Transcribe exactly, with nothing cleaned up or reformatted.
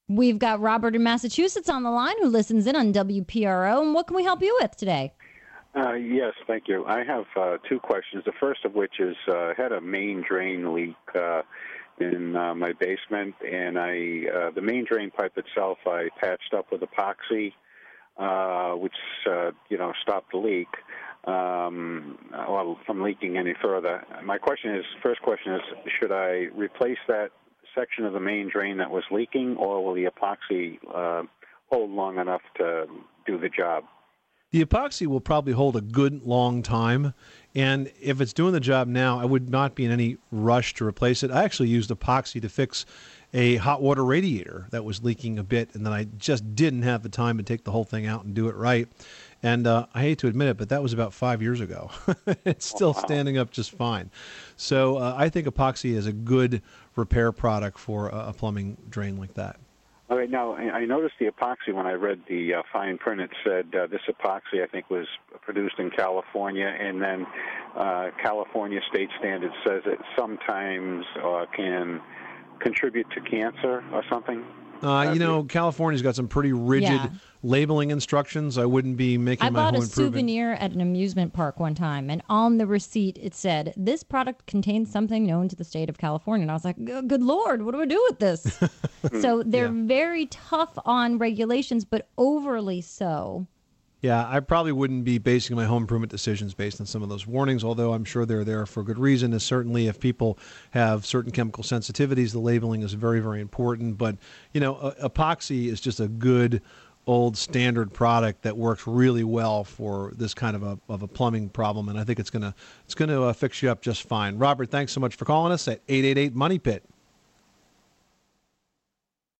We've got Robert in Massachusetts on the line who listens in on W P R O. And what can we help you with today? Uh, yes, thank you. I have uh, two questions. The first of which is uh, I had a main drain leak uh, in uh, my basement, and I uh, the main drain pipe itself I patched up with epoxy, uh, which uh, you know stopped the leak. Um, well, from leaking any further. My question is, first question is, should I replace that section of the main drain that was leaking, or will the epoxy uh, hold long enough to do the job? The epoxy will probably hold a good long time, and if it's doing the job now, I would not be in any rush to replace it. I actually used epoxy to fix a hot water radiator that was leaking a bit, and then I just didn't have the time to take the whole thing out and do it right. And uh, I hate to admit it, but that was about five years ago. It's still wow. standing up just fine. So uh, I think epoxy is a good repair product for a plumbing drain like that. All right. Now, I noticed the epoxy when I read the uh, fine print. It said uh, this epoxy, I think, was produced in California, and then uh, California state standard says it sometimes uh, can contribute to cancer or something. Uh, you know, California's got some pretty rigid Yeah. labeling instructions. I wouldn't be making I my bought home a improvement. souvenir at an amusement park one time, and on the receipt it said, this product contains something known to the state of California. And I was like, good good Lord, what do I do with this? So they're Yeah. very tough on regulations, but overly so. Yeah, I probably wouldn't be basing my home improvement decisions based on some of those warnings, although I'm sure they're there for good reason. And certainly if people have certain chemical sensitivities, the labeling is very, very important. But, you know, uh, epoxy is just a good old standard product that works really well for this kind of a of a plumbing problem, and I think it's gonna it's gonna uh, fix you up just fine. Robert, thanks so much for calling us at eight eight eight Money Pit.